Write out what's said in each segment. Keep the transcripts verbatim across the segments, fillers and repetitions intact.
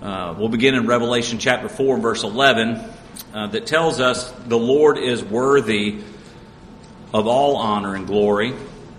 Uh, we'll begin in Revelation chapter four, verse eleven, uh, that tells us the Lord is worthy of all honor and glory.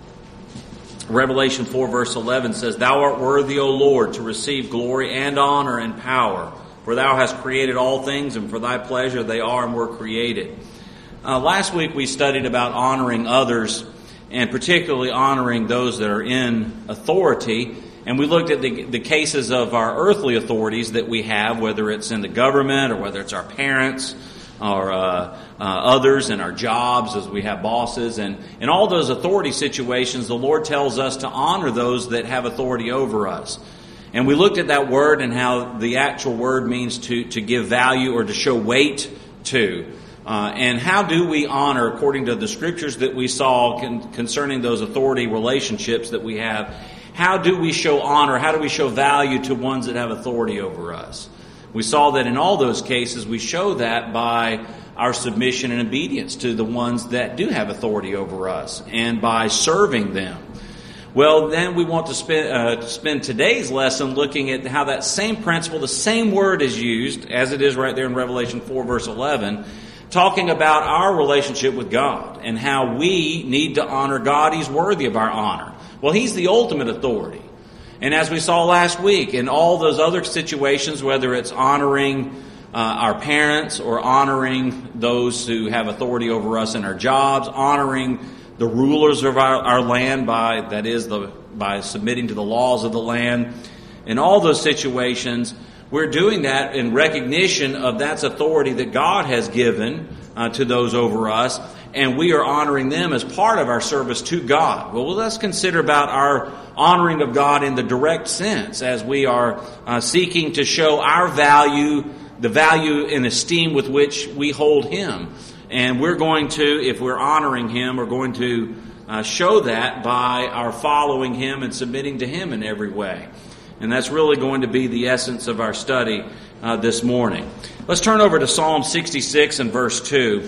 Revelation four, verse eleven says, "Thou art worthy, O Lord, to receive glory and honor and power, for thou hast created all things, and for thy pleasure they are and were created." Uh, last week we studied about honoring others, and particularly honoring those that are in authority. And we looked at the, the cases of our earthly authorities that we have, whether it's in the government or whether it's our parents or uh, uh, others in our jobs as we have bosses. And in all those authority situations, the Lord tells us to honor those that have authority over us. And we looked at that word and how the actual word means to, to give value or to show weight to. Uh, and how do we honor, according to the scriptures that we saw con- concerning those authority relationships that we have, how do we show honor, how do we show value to ones that have authority over us? We saw that in all those cases, we show that by our submission and obedience to the ones that do have authority over us, and by serving them. Well, then we want to spend, uh, spend today's lesson looking at how that same principle, the same word is used, as it is right there in Revelation four, verse eleven, talking about our relationship with God and how we need to honor God. He's worthy of our honor. Well, He's the ultimate authority. And as we saw last week, in all those other situations, whether it's honoring uh, our parents or honoring those who have authority over us in our jobs, honoring the rulers of our, our land by, that is, the by submitting to the laws of the land, in all those situations, we're doing that in recognition of that's authority that God has given uh, to those over us, and we are honoring them as part of our service to God. Well, let's consider about our honoring of God in the direct sense, as we are uh, seeking to show our value, the value and esteem with which we hold Him. And we're going to, if we're honoring Him, we're going to uh, show that by our following Him and submitting to Him in every way. And that's really going to be the essence of our study uh, this morning. Let's turn over to Psalm sixty-six and verse two.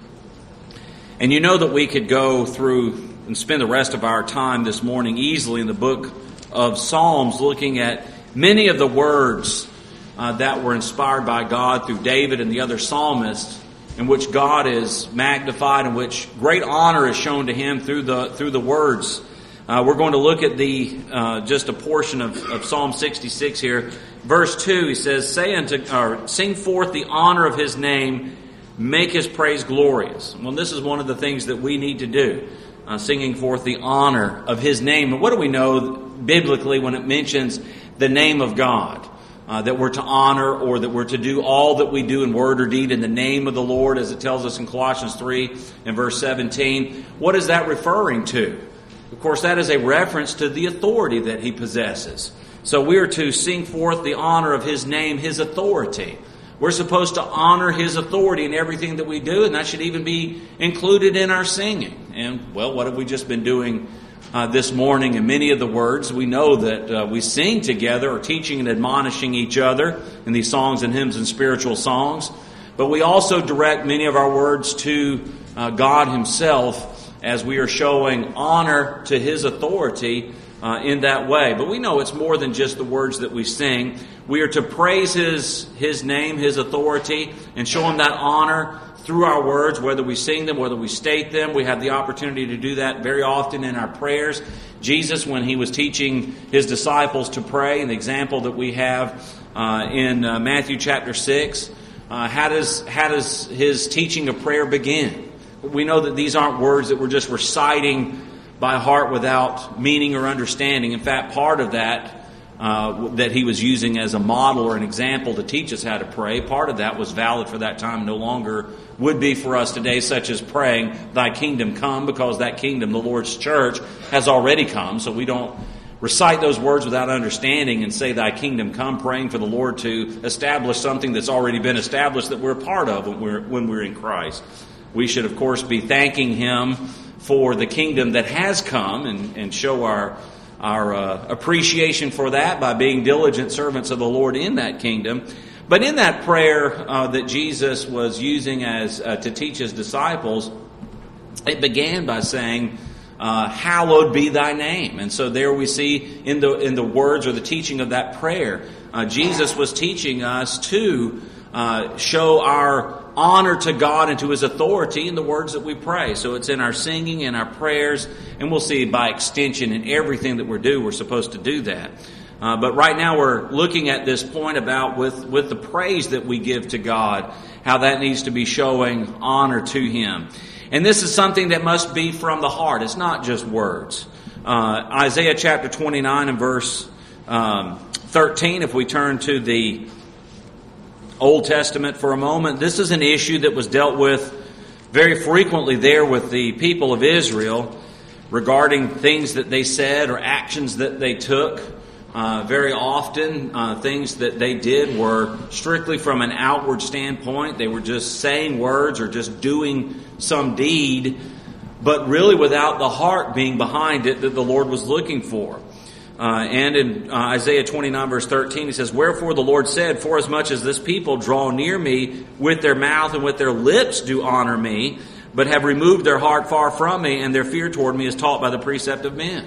And you know that we could go through and spend the rest of our time this morning easily in the book of Psalms looking at many of the words uh, that were inspired by God through David and the other psalmists, in which God is magnified, in which great honor is shown to Him through the through the words. Uh, we're going to look at the uh, just a portion of, of Psalm sixty-six here. Verse two, he says, "Say unto, or sing forth the honor of His name, make His praise glorious." Well, this is one of the things that we need to do, uh, singing forth the honor of His name. And what do we know biblically when it mentions the name of God? Uh, that we're to honor, or that we're to do all that we do in word or deed in the name of the Lord, as it tells us in Colossians three and verse seventeen. What is that referring to? Of course, that is a reference to the authority that He possesses. So we are to sing forth the honor of His name, His authority. We're supposed to honor His authority in everything that we do, and that should even be included in our singing. And, well, what have we just been doing uh, this morning in many of the words? We know that uh, we sing together, or teaching and admonishing each other in these songs and hymns and spiritual songs. But we also direct many of our words to uh, God Himself, as we are showing honor to His authority uh, in that way. But we know it's more than just the words that we sing. We are to praise His His name, His authority, and show Him that honor through our words, whether we sing them, whether we state them. We have the opportunity to do that very often in our prayers. Jesus, when He was teaching His disciples to pray, an example that we have uh, in uh, Matthew chapter six, uh, how does how does His teaching of prayer begin? We know that these aren't words that we're just reciting by heart without meaning or understanding. In fact, part of that uh, that He was using as a model or an example to teach us how to pray, part of that was valid for that time, no longer would be for us today, such as praying, "Thy kingdom come," because that kingdom, the Lord's church, has already come. So we don't recite those words without understanding and say, "Thy kingdom come," praying for the Lord to establish something that's already been established that we're a part of when we're, when we're in Christ. We should, of course, be thanking Him for the kingdom that has come, and, and show our our uh, appreciation for that by being diligent servants of the Lord in that kingdom. But in that prayer uh, that Jesus was using as uh, to teach His disciples, it began by saying, uh, "Hallowed be Thy name." And so there we see in the in the words or the teaching of that prayer, uh, Jesus was teaching us to uh, show our honor to God and to His authority in the words that we pray. So it's in our singing, in our prayers, and we'll see by extension in everything that we do, we're supposed to do that. Uh, but right now we're looking at this point about with, with the praise that we give to God, how that needs to be showing honor to Him. And this is something that must be from the heart. It's not just words. Uh, Isaiah chapter twenty-nine and verse um, thirteen, if we turn to the Old Testament for a moment, this is an issue that was dealt with very frequently there with the people of Israel regarding things that they said or actions that they took. Uh, very often, uh, things that they did were strictly from an outward standpoint. They were just saying words or just doing some deed, but really without the heart being behind it that the Lord was looking for. Uh, and in uh, Isaiah twenty-nine verse thirteen, he says, "Wherefore the Lord said, Forasmuch as this people draw near me with their mouth and with their lips do honor me, but have removed their heart far from me, and their fear toward me is taught by the precept of men."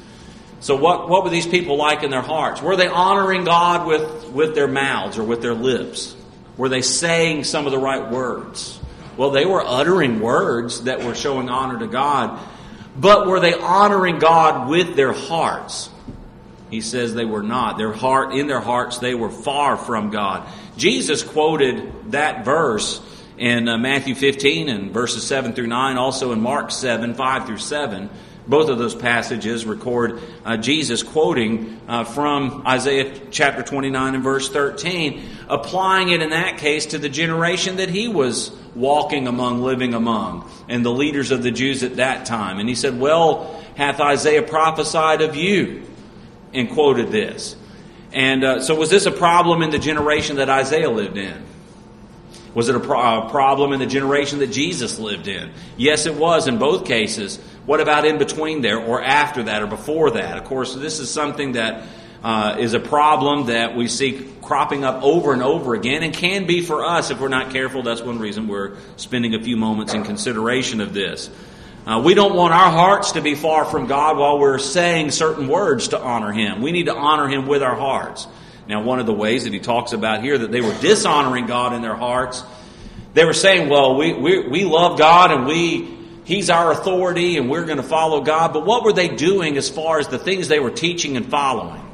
So what, what were these people like in their hearts? Were they honoring God with, with their mouths or with their lips? Were they saying some of the right words? Well, they were uttering words that were showing honor to God, but were they honoring God with their hearts? He says they were not. Their heart, in their hearts, they were far from God. Jesus quoted that verse in uh, Matthew fifteen and verses seven through nine, also in Mark seven, five through seven. Both of those passages record uh, Jesus quoting uh, from Isaiah chapter twenty-nine and verse thirteen, applying it in that case to the generation that he was walking among, living among, and the leaders of the Jews at that time. And he said, "Well, hath Isaiah prophesied of you?" and quoted this. And uh, so was this a problem in the generation that Isaiah lived in? Was it a, pro- a problem in the generation that Jesus lived in? Yes, it was in both cases. What about in between there or after that or before that? Of course, this is something that uh, is a problem that we see cropping up over and over again and can be for us if we're not careful. That's one reason we're spending a few moments in consideration of this. Uh, we don't want our hearts to be far from God while we're saying certain words to honor Him. We need to honor Him with our hearts. Now, one of the ways that he talks about here that they were dishonoring God in their hearts, they were saying, well, we we, we love God and we He's our authority and we're going to follow God. But what were they doing as far as the things they were teaching and following?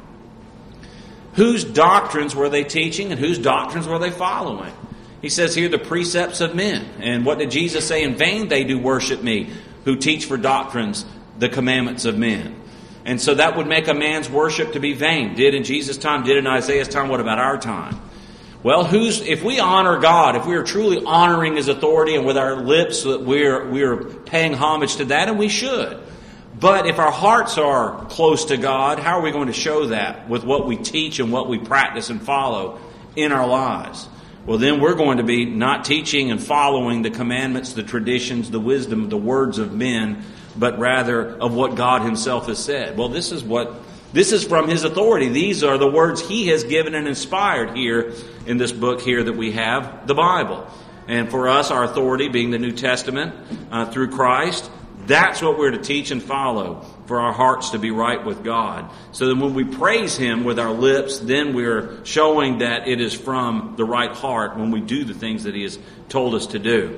Whose doctrines were they teaching and whose doctrines were they following? He says here, the precepts of men. And what did Jesus say? In vain they do worship me, who teach for doctrines the commandments of men. And so that would make a man's worship to be vain. Did in Jesus' time, did in Isaiah's time, what about our time? Well, who's if we honor God, if we are truly honoring His authority and with our lips that we're we're paying homage to that, and we should. But if our hearts are close to God, how are we going to show that with what we teach and what we practice and follow in our lives? Well, then we're going to be not teaching and following the commandments, the traditions, the wisdom, the words of men, but rather of what God Himself has said. Well, this is what this is from His authority. These are the words He has given and inspired here in this book here that we have, the Bible. And for us, our authority being the New Testament uh, through Christ, that's what we're to teach and follow for our hearts to be right with God. So that when we praise Him with our lips, then we're showing that it is from the right heart when we do the things that He has told us to do.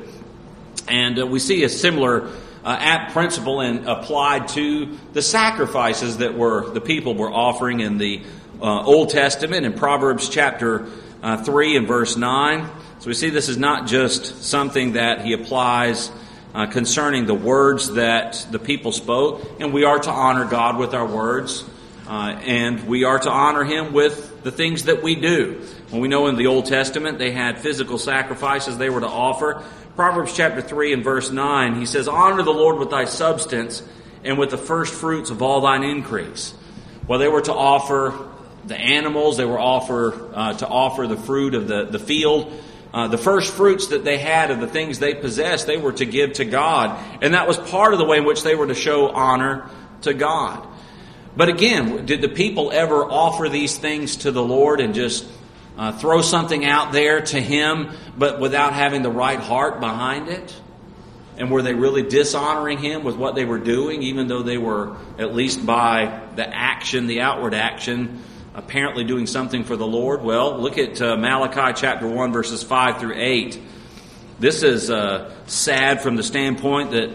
And uh, we see a similar Uh, apt principle and applied to the sacrifices that were the people were offering in the uh, Old Testament in Proverbs chapter uh, three and verse nine. So we see this is not just something that he applies uh, concerning the words that the people spoke, and we are to honor God with our words, uh, and we are to honor Him with the things that we do. When we know in the Old Testament they had physical sacrifices they were to offer. Proverbs chapter three and verse nine, he says, "Honor the Lord with thy substance and with the first fruits of all thine increase." Well, they were to offer the animals, they were offer uh, to offer the fruit of the, the field. Uh, the first fruits that they had of the things they possessed, they were to give to God. And that was part of the way in which they were to show honor to God. But again, did the people ever offer these things to the Lord and just Uh, throw something out there to Him, but without having the right heart behind it? And were they really dishonoring Him with what they were doing, even though they were, at least by the action, the outward action, apparently doing something for the Lord? Well, look at uh, Malachi chapter one, verses five through eight. This is uh, sad from the standpoint that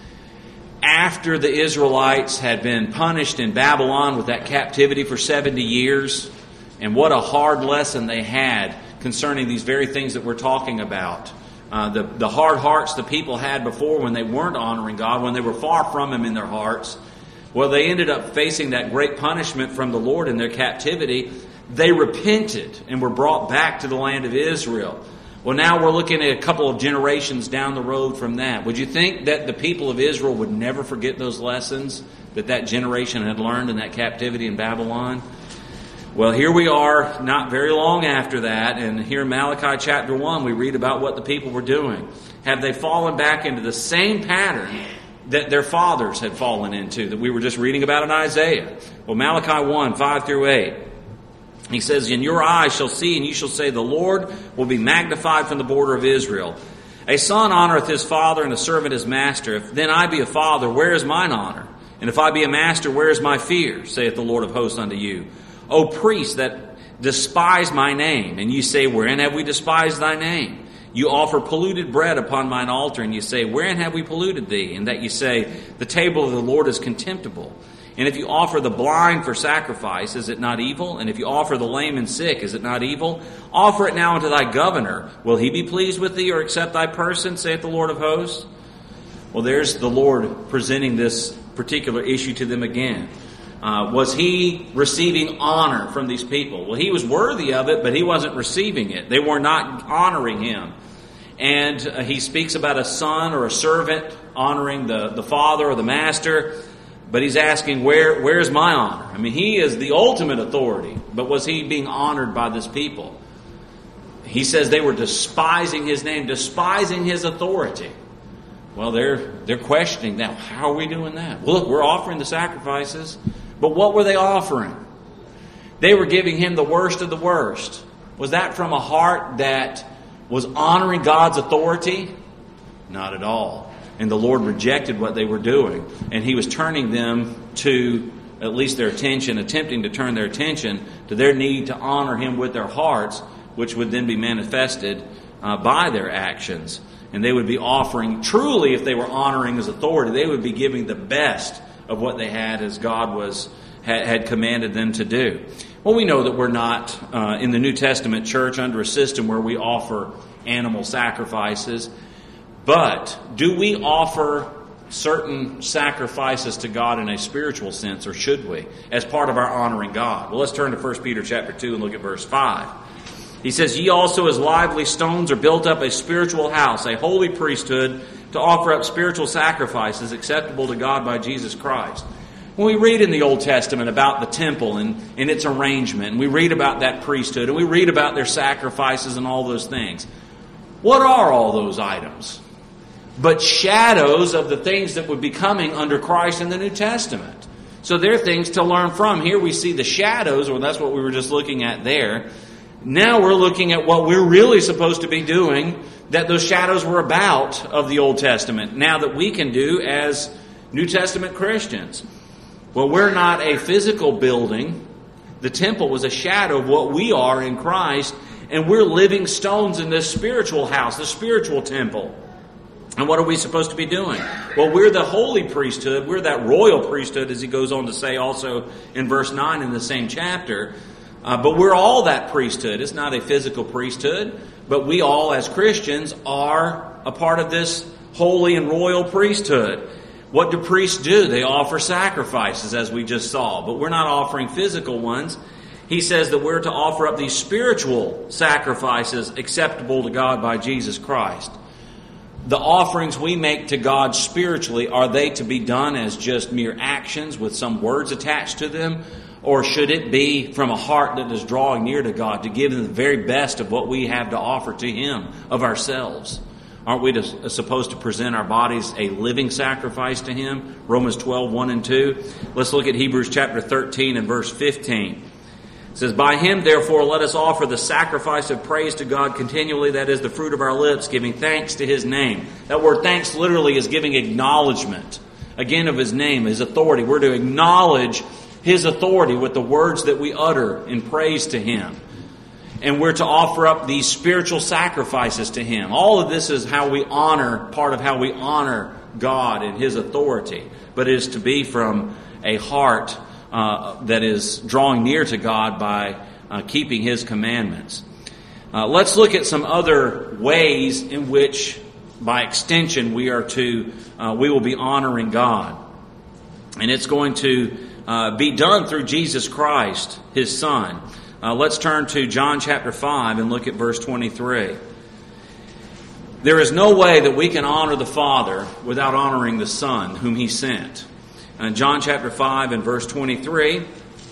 after the Israelites had been punished in Babylon with that captivity for seventy years, and what a hard lesson they had concerning these very things that we're talking about. Uh, the, the hard hearts the people had before when they weren't honoring God, when they were far from Him in their hearts. Well, they ended up facing that great punishment from the Lord in their captivity. They repented and were brought back to the land of Israel. Well, now we're looking at a couple of generations down the road from that. Would you think that the people of Israel would never forget those lessons that that generation had learned in that captivity in Babylon? Well, here we are not very long after that, and here in Malachi chapter one, we read about what the people were doing. Have they fallen back into the same pattern that their fathers had fallen into, that we were just reading about in Isaiah? Well, Malachi one, five through eight. He says, "And your eyes shall see, and you shall say, the Lord will be magnified from the border of Israel. A son honoreth his father, and a servant his master. If then I be a father, where is mine honor? And if I be a master, where is my fear? Saith the Lord of hosts unto you. O priests that despise my name, and ye say, wherein have we despised thy name? You offer polluted bread upon mine altar, and you say, wherein have we polluted thee? And that you say, the table of the Lord is contemptible. And if you offer the blind for sacrifice, is it not evil? And if you offer the lame and sick, is it not evil? Offer it now unto thy governor. Will he be pleased with thee, or accept thy person, saith the Lord of hosts?" Well, there's the Lord presenting this particular issue to them again. Uh, was he receiving honor from these people? Well, he was worthy of it, but he wasn't receiving it. They were not honoring him. And uh, he speaks about a son or a servant honoring the, the father or the master. But he's asking, where where's my honor? I mean, he is the ultimate authority. But was he being honored by this people? He says they were despising his name, despising his authority. Well, they're they're questioning that. How are we doing that? Well, look, we're offering the sacrifices. But what were they offering? They were giving him the worst of the worst. Was that from a heart that was honoring God's authority? Not at all. And the Lord rejected what they were doing. And He was turning them to, at least their attention, attempting to turn their attention to their need to honor Him with their hearts, which would then be manifested uh, by their actions. And they would be offering, truly, if they were honoring His authority, they would be giving the best of what they had as God was had, had commanded them to do. Well, we know that we're not uh, in the New Testament church under a system where we offer animal sacrifices. But do we offer certain sacrifices to God in a spiritual sense, or should we, as part of our honoring God? Well, let's turn to First Peter chapter two and look at verse five. He says, "Ye also as lively stones are built up a spiritual house, a holy priesthood, to offer up spiritual sacrifices acceptable to God by Jesus Christ." When we read in the Old Testament about the temple and, and its arrangement, and we read about that priesthood, and we read about their sacrifices and all those things, what are all those items? But shadows of the things that would be coming under Christ in the New Testament. So they're things to learn from. Here we see the shadows, or that's what we were just looking at there. Now we're looking at what we're really supposed to be doing, that those shadows were about of the Old Testament, now that we can do as New Testament Christians. Well, we're not a physical building. The temple was a shadow of what we are in Christ, and we're living stones in this spiritual house, the spiritual temple. And what are we supposed to be doing? Well, we're the holy priesthood. We're that royal priesthood, as he goes on to say also in verse nine in the same chapter. Uh, but we're all that priesthood. It's not a physical priesthood, but we all as Christians are a part of this holy and royal priesthood. What do priests do? They offer sacrifices, as we just saw, but we're not offering physical ones. He says that we're to offer up these spiritual sacrifices acceptable to God by Jesus Christ. The offerings we make to God spiritually, are they to be done as just mere actions with some words attached to them? Or should it be from a heart that is drawing near to God, to give Him the very best of what we have to offer to Him of ourselves? Aren't we to, supposed to present our bodies a living sacrifice to Him? Romans twelve, one and two. Let's look at Hebrews chapter thirteen and verse fifteen. It says, "By Him, therefore, let us offer the sacrifice of praise to God continually, that is the fruit of our lips, giving thanks to His name." That word thanks literally is giving acknowledgement, again, of His name, His authority. We're to acknowledge His authority with the words that we utter in praise to Him. And we're to offer up these spiritual sacrifices to Him. All of this is how we honor, part of how we honor God and His authority. But it is to be from a heart uh, that is drawing near to God by uh, keeping His commandments. Uh, let's look at some other ways in which, by extension, we are to uh, we will be honoring God, and it's going to uh, be done through Jesus Christ, His Son. Uh, let's turn to John chapter five and look at verse twenty-three. There is no way that we can honor the Father without honoring the Son, whom He sent. In John chapter five and verse twenty-three,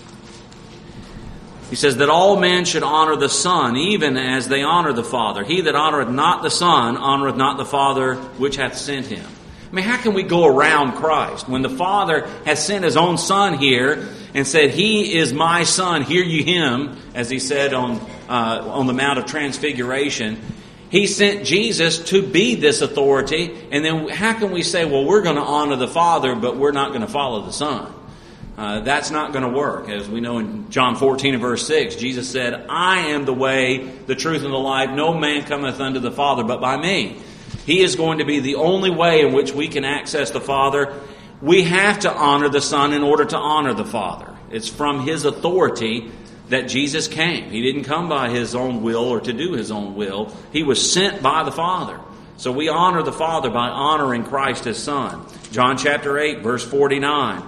He says that all men should honor the Son, even as they honor the Father. He that honoreth not the Son, honoreth not the Father which hath sent Him. I mean, how can we go around Christ when the Father has sent His own Son here and said, He is my Son, hear ye Him, as He said on uh, on the Mount of Transfiguration. He sent Jesus to be this authority, and then how can we say, well, we're going to honor the Father, but we're not going to follow the Son? Uh, that's not going to work. As we know in John fourteen and verse six, Jesus said, I am the way, the truth, and the life. No man cometh unto the Father but by me. He is going to be the only way in which we can access the Father. We have to honor the Son in order to honor the Father. It's from His authority that Jesus came. He didn't come by His own will or to do His own will. He was sent by the Father. So we honor the Father by honoring Christ, His Son. John chapter eight, verse forty-nine.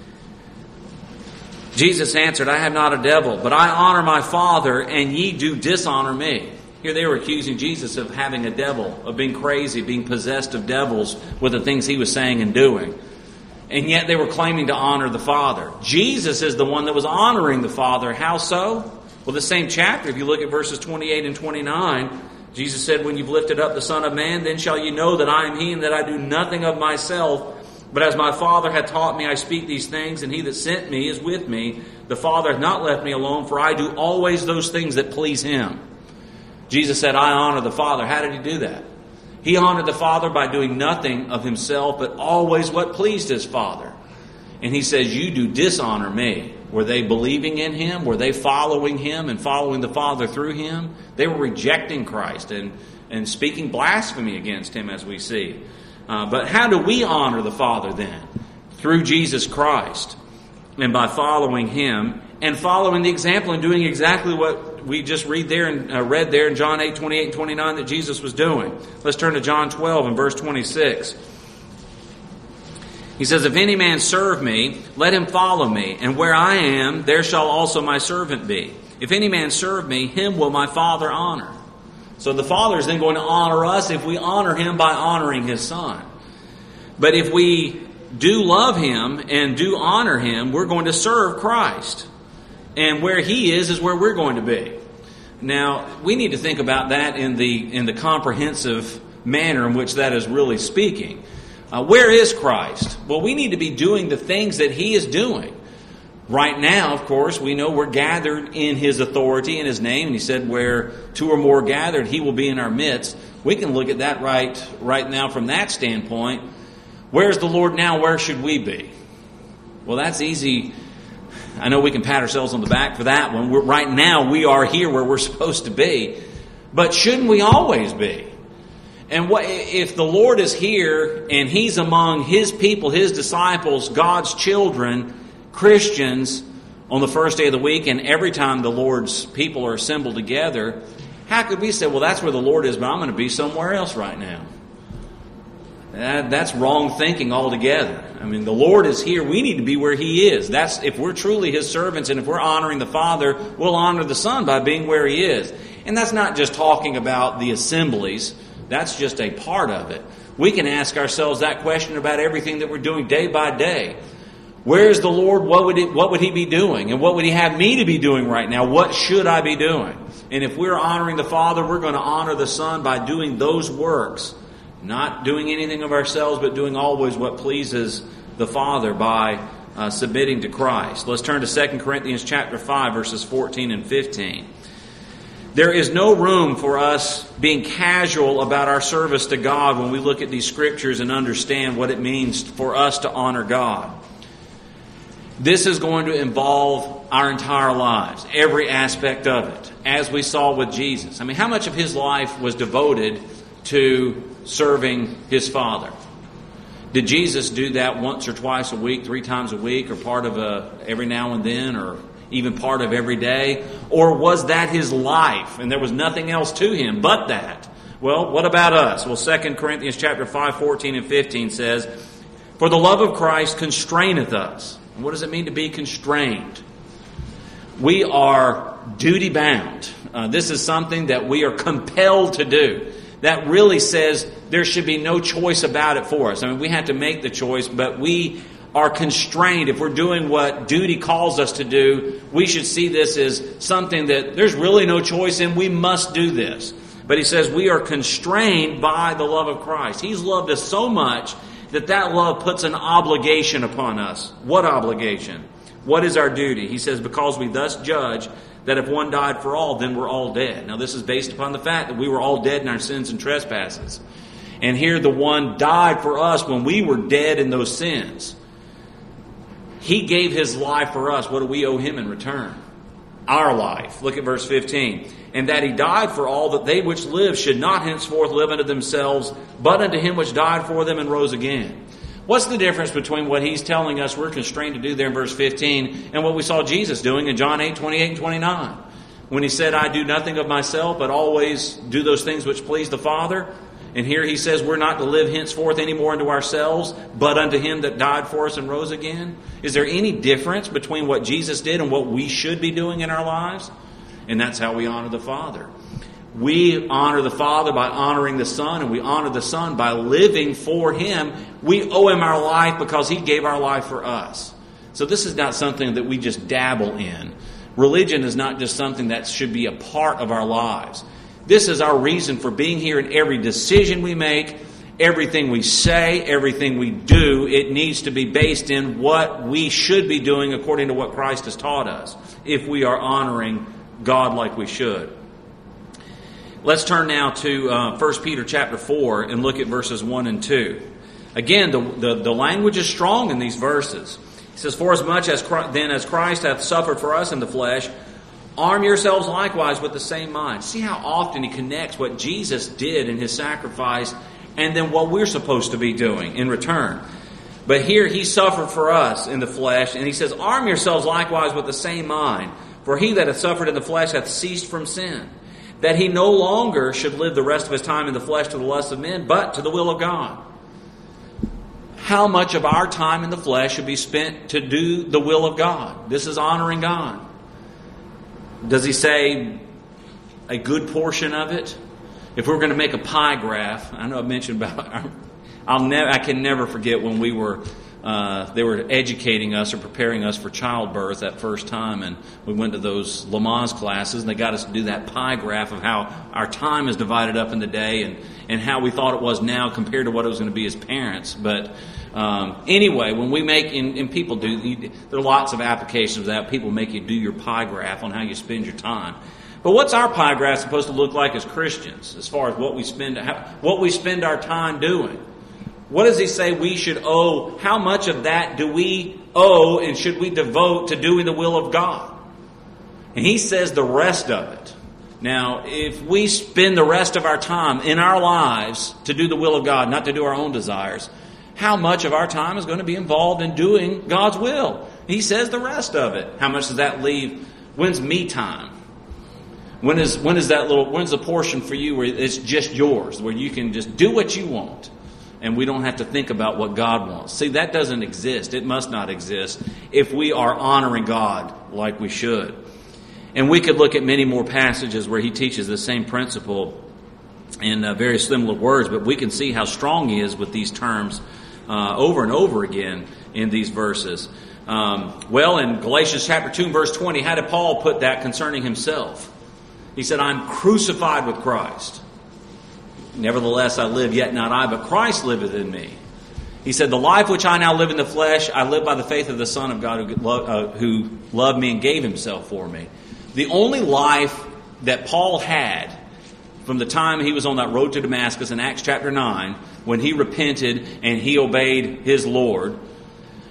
Jesus answered, I have not a devil, but I honor my Father, and ye do dishonor me. Here they were accusing Jesus of having a devil, of being crazy, being possessed of devils with the things He was saying and doing. And yet they were claiming to honor the Father. Jesus is the one that was honoring the Father. How so? Well, the same chapter, if you look at verses twenty-eight and twenty-nine, Jesus said, when you've lifted up the Son of Man, then shall you know that I am He, and that I do nothing of myself, but as my Father hath taught me, I speak these things, and He that sent me is with me. The Father hath not left me alone, for I do always those things that please Him. Jesus said, I honor the Father. How did He do that? He honored the Father by doing nothing of Himself, but always what pleased His Father. And He says, you do dishonor me. Were they believing in Him? Were they following Him and following the Father through Him? They were rejecting Christ and, and speaking blasphemy against Him, as we see. Uh, but how do we honor the Father then? Through Jesus Christ, and by following Him and following the example and doing exactly what we just read there and uh, read there in John eight, twenty-eight and twenty-nine that Jesus was doing. Let's turn to John twelve and verse twenty-six. He says, if any man serve me, let him follow me, and where I am, there shall also my servant be. If any man serve me, him will my Father honor. So the Father is then going to honor us if we honor Him by honoring His Son. But if we do love Him and do honor Him, we're going to serve Christ. And where He is, is where we're going to be. Now, we need to think about that in the in the comprehensive manner in which that is really speaking. Uh, where is Christ? Well, we need to be doing the things that He is doing. Right now, of course, we know we're gathered in His authority, in His name. And He said, where two or more gathered, He will be in our midst. We can look at that right, right now from that standpoint. Where's the Lord now? Where should we be? Well, that's easy. I know we can pat ourselves on the back for that one. We're, right now, we are here where we're supposed to be. But shouldn't we always be? And what if the Lord is here and He's among His people, His disciples, God's children, Christians, on the first day of the week, and every time the Lord's people are assembled together, how could we say, well, that's where the Lord is, but I'm going to be somewhere else right now? That, that's wrong thinking altogether. I mean, the Lord is here. We need to be where He is. That's if we're truly His servants, and if we're honoring the Father, we'll honor the Son by being where He is. And that's not just talking about the assemblies. That's just a part of it. We can ask ourselves that question about everything that we're doing day by day. Where is the Lord? What would it, what would He be doing? And what would He have me to be doing right now? What should I be doing? And if we're honoring the Father, we're going to honor the Son by doing those works. Not doing anything of ourselves, but doing always what pleases the Father by uh, submitting to Christ. Let's turn to Second Corinthians chapter five, verses fourteen and fifteen. There is no room for us being casual about our service to God when we look at these scriptures and understand what it means for us to honor God. This is going to involve our entire lives, every aspect of it, as we saw with Jesus. I mean, how much of his life was devoted to serving his Father? Did Jesus do that once or twice a week, three times a week, or part of a every now and then, or even part of every day? Or was that his life, and there was nothing else to him but that? Well, what about us? Well, Second Corinthians chapter five, fourteen and fifteen says, "For the love of Christ constraineth us." And what does it mean to be constrained? We are duty bound. Uh, this is something that we are compelled to do. That really says there should be no choice about it for us. I mean, we have to make the choice, but we are constrained. If we're doing what duty calls us to do, we should see this as something that there's really no choice in. We must do this. But he says we are constrained by the love of Christ. He's loved us so much that that love puts an obligation upon us. What obligation? What is our duty? He says, because we thus judge that if one died for all, then we're all dead. Now this is based upon the fact that we were all dead in our sins and trespasses. And here the one died for us when we were dead in those sins. He gave his life for us. What do we owe him in return? Our life. Look at verse fifteen. "And that he died for all, that they which live should not henceforth live unto themselves, but unto him which died for them and rose again." What's the difference between what he's telling us we're constrained to do there in verse fifteen and what we saw Jesus doing in John eight, twenty-eight and twenty-nine? When he said, "I do nothing of myself, but always do those things which please the Father." And here he says we're not to live henceforth any more unto ourselves, but unto him that died for us and rose again. Is there any difference between what Jesus did and what we should be doing in our lives? And that's how we honor the Father. We honor the Father by honoring the Son, and we honor the Son by living for him. We owe him our life because he gave our life for us. So this is not something that we just dabble in. Religion is not just something that should be a part of our lives. This is our reason for being here, and every decision we make, everything we say, everything we do, it needs to be based in what we should be doing according to what Christ has taught us, if we are honoring God like we should. Let's turn now to uh, First Peter chapter four and look at verses one and two. Again, the, the, the language is strong in these verses. It says, "For as much as Christ, then as Christ hath suffered for us in the flesh, arm yourselves likewise with the same mind." See how often he connects what Jesus did in his sacrifice and then what we're supposed to be doing in return. But here he suffered for us in the flesh, and he says, "Arm yourselves likewise with the same mind. For he that hath suffered in the flesh hath ceased from sin, that he no longer should live the rest of his time in the flesh to the lust of men, but to the will of God." How much of our time in the flesh should be spent to do the will of God? This is honoring God. Does he say a good portion of it? If we were going to make a pie graph, I know I mentioned about, I'll never, I can never forget when we were, uh, they were educating us or preparing us for childbirth that first time, and we went to those Lamaze classes, and they got us to do that pie graph of how our time is divided up in the day, and, and how we thought it was now compared to what it was going to be as parents. But um, anyway, when we make, and, and people do, you, there are lots of applications of that. People make you do your pie graph on how you spend your time. But what's our pie graph supposed to look like as Christians, as far as what we spend, how, what we spend our time doing? What does he say we should owe? How much of that do we owe and should we devote to doing the will of God? And he says the rest of it. Now, if we spend the rest of our time in our lives to do the will of God, not to do our own desires, how much of our time is going to be involved in doing God's will? He says the rest of it. How much does that leave? When's me time? When is when is that little? When's the portion for you where it's just yours, where you can just do what you want, and we don't have to think about what God wants? See, that doesn't exist. It must not exist if we are honoring God like we should. And we could look at many more passages where he teaches the same principle in uh, very similar words, but we can see how strong he is with these terms uh, over and over again in these verses. Um, well, in Galatians chapter two, verse twenty, how did Paul put that concerning himself? He said, "I'm crucified with Christ. Nevertheless, I live, yet not I, but Christ liveth in me." He said, "The life which I now live in the flesh, I live by the faith of the Son of God who, lo- uh, who loved me and gave himself for me." The only life that Paul had from the time he was on that road to Damascus in Acts chapter nine, when he repented and he obeyed his Lord,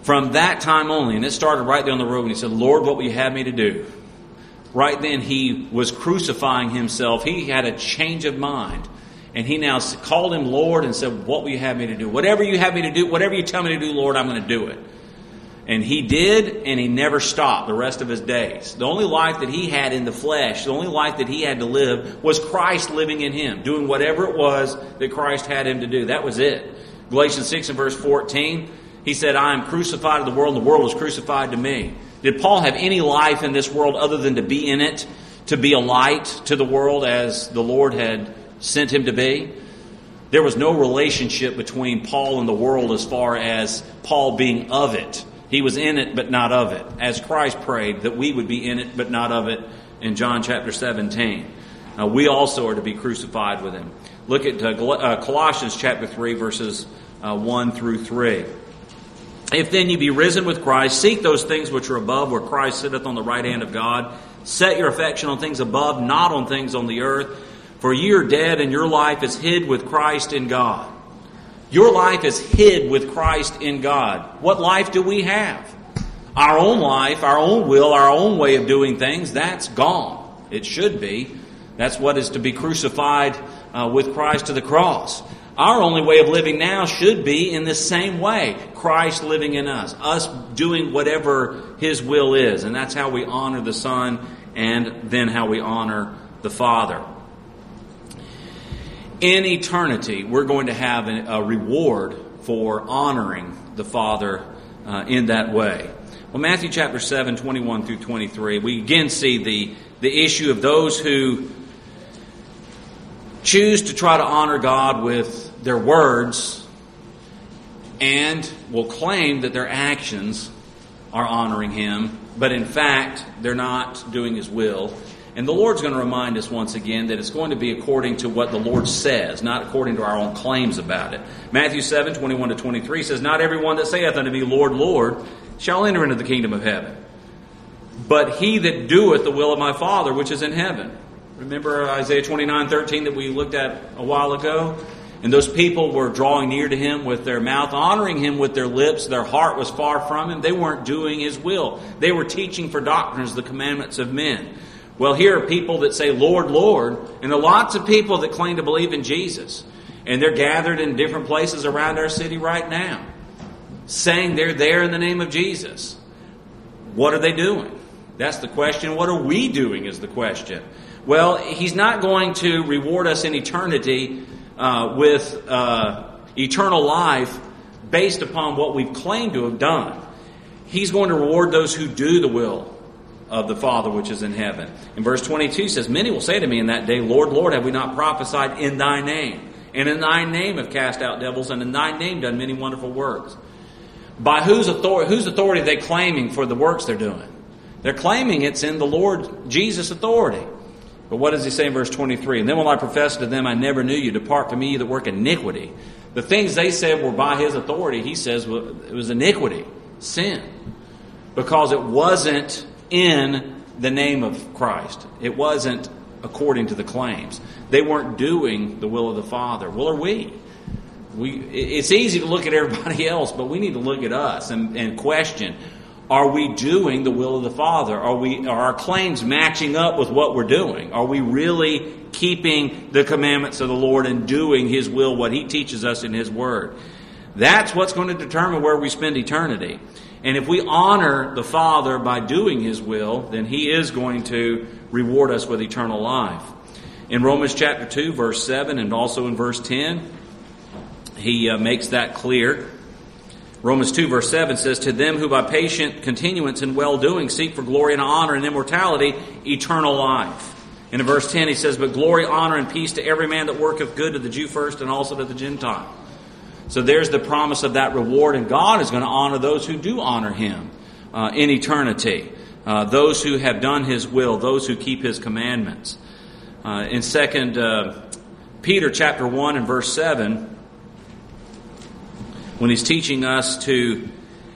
From that time only, and it started right there on the road, and he said, Lord, what will you have me to do? Right then he was crucifying himself. He had a change of mind. And he now called him Lord and said, what will you have me to do? Whatever you have me to do, whatever you tell me to do, Lord, I'm going to do it. And he did, and he never stopped the rest of his days. The only life that he had in the flesh, the only life that he had to live, was Christ living in him, doing whatever it was that Christ had him to do. That was it. Galatians six and verse fourteen, he said, I am crucified to the world, and the world is crucified to me. Did Paul have any life in this world other than to be in it, to be a light to the world as the Lord had sent him to be? There was no relationship between Paul and the world as far as Paul being of it. He was in it, but not of it. As Christ prayed that we would be in it, but not of it in John chapter seventeen. Uh, we also are to be crucified with him. Look at uh, uh, Colossians chapter three, verses uh, one through three. If then you be risen with Christ, seek those things which are above, where Christ sitteth on the right hand of God. Set your affection on things above, not on things on the earth. For ye are dead, and your life is hid with Christ in God. Your life is hid with Christ in God. What life do we have? Our own life, our own will, our own way of doing things, that's gone. It should be. That's what is to be crucified uh, with Christ to the cross. Our only way of living now should be in the same way. Christ living in us. Us doing whatever His will is. And that's how we honor the Son and then how we honor the Father. In eternity, we're going to have a reward for honoring the Father uh, in that way. Well, Matthew chapter seven, twenty-one through twenty-three, we again see the, the issue of those who choose to try to honor God with their words and will claim that their actions are honoring Him, but in fact, they're not doing His will. And the Lord's going to remind us once again that it's going to be according to what the Lord says, not according to our own claims about it. Matthew seven, twenty-one to twenty-three says, Not everyone that saith unto me, Lord, Lord, shall enter into the kingdom of heaven, but he that doeth the will of my Father which is in heaven. Remember Isaiah twenty-nine, thirteen that we looked at a while ago? And those people were drawing near to Him with their mouth, honoring Him with their lips. Their heart was far from Him. They weren't doing His will. They were teaching for doctrines the commandments of men. Well, here are people that say, Lord, Lord, and there are lots of people that claim to believe in Jesus. And they're gathered in different places around our city right now, saying they're there in the name of Jesus. What are they doing? That's the question. What are we doing is the question. Well, He's not going to reward us in eternity uh, with uh, eternal life based upon what we've claimed to have done. He's going to reward those who do the will of the Father which is in heaven. And verse twenty-two says, Many will say to me in that day, Lord, Lord, have we not prophesied in Thy name? And in Thy name have cast out devils, and in Thy name done many wonderful works. By whose authority, whose authority are they claiming for the works they're doing? They're claiming it's in the Lord Jesus' authority. But what does He say in verse twenty-three? And then will I profess to them, I never knew you. Depart from me, you that work iniquity. The things they said were by His authority, He says it was iniquity, sin. Because it wasn't in the name of Christ. It wasn't according to the claims. They weren't doing the will of the Father. Well, are we? We it's easy to look at everybody else, but we need to look at us and, and question, are we doing the will of the Father? Are we are our claims matching up with what we're doing? Are we really keeping the commandments of the Lord and doing His will, what He teaches us in His Word? That's what's going to determine where we spend eternity. And if we honor the Father by doing His will, then He is going to reward us with eternal life. In Romans chapter two, verse seven, and also in verse ten, he uh, makes that clear. Romans two, verse seven says, To them who by patient continuance in well-doing seek for glory and honor and immortality, eternal life. And in verse ten he says, But glory, honor, and peace to every man that worketh good, to the Jew first and also to the Gentile. So there's the promise of that reward, and God is going to honor those who do honor Him uh, in eternity. Uh, those who have done His will, those who keep His commandments. Uh, in Second uh, Peter chapter one and verse seven, when he's teaching us to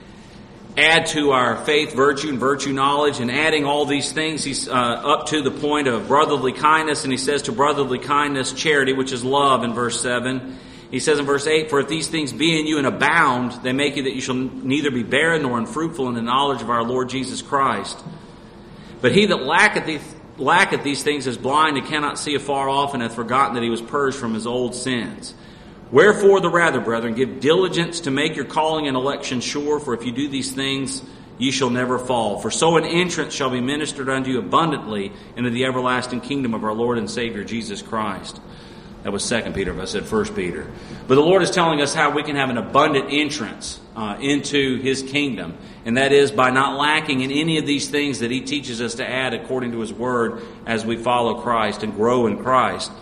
add to our faith virtue and virtue knowledge, and adding all these things, he's uh, up to the point of brotherly kindness, and he says to brotherly kindness charity, which is love in verse seven. He says in verse eight, "For if these things be in you and abound, they make you that you shall neither be barren nor unfruitful in the knowledge of our Lord Jesus Christ. But he that lacketh these, lacketh these things is blind and cannot see afar off, and hath forgotten that he was purged from his old sins. Wherefore the rather, brethren, give diligence to make your calling and election sure, for if you do these things, ye shall never fall. For so an entrance shall be ministered unto you abundantly into the everlasting kingdom of our Lord and Savior Jesus Christ." That was Second Peter, but I said First Peter. But the Lord is telling us how we can have an abundant entrance uh, into His kingdom. And that is by not lacking in any of these things that He teaches us to add according to His Word as we follow Christ and grow in Christ.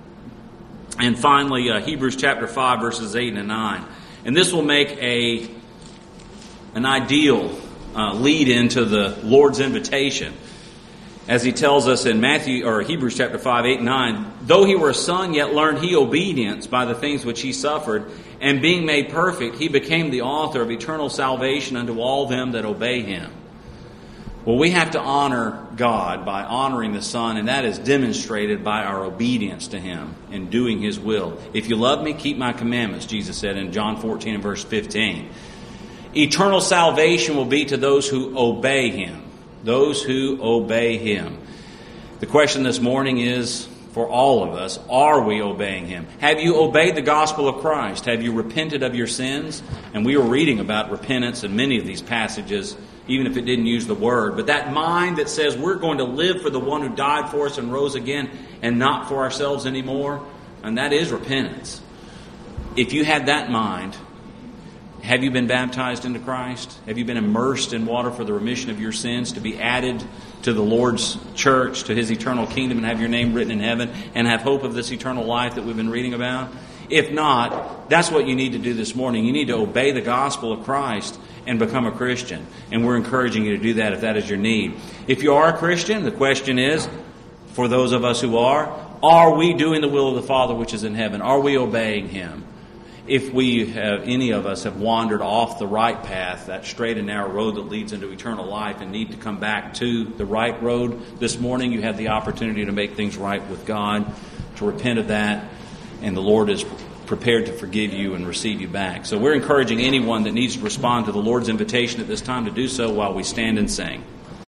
And finally, uh, Hebrews chapter five, verses eight and nine. And this will make a an ideal uh, lead into the Lord's invitation. As he tells us in Matthew or Hebrews chapter five, eight, and nine, "Though he were a son, yet learned he obedience by the things which he suffered, and being made perfect, he became the author of eternal salvation unto all them that obey him." Well, we have to honor God by honoring the Son, and that is demonstrated by our obedience to Him and doing His will. "If you love me, keep my commandments," Jesus said in John fourteen and verse fifteen. Eternal salvation will be to those who obey Him. Those who obey Him. The question this morning is for all of us, are we obeying Him? Have you obeyed the gospel of Christ? Have you repented of your sins? And we were reading about repentance in many of these passages, even if it didn't use the word. But that mind that says we're going to live for the one who died for us and rose again and not for ourselves anymore, and that is repentance. If you had that mind, have you been baptized into Christ? Have you been immersed in water for the remission of your sins to be added to the Lord's church, to His eternal kingdom, and have your name written in heaven and have hope of this eternal life that we've been reading about? If not, that's what you need to do this morning. You need to obey the gospel of Christ and become a Christian. And we're encouraging you to do that if that is your need. If you are a Christian, the question is, for those of us who are, are we doing the will of the Father which is in heaven? Are we obeying Him? If we have, any of us have wandered off the right path, that straight and narrow road that leads into eternal life, and need to come back to the right road this morning, you have the opportunity to make things right with God, to repent of that, and the Lord is prepared to forgive you and receive you back. So we're encouraging anyone that needs to respond to the Lord's invitation at this time to do so while we stand and sing.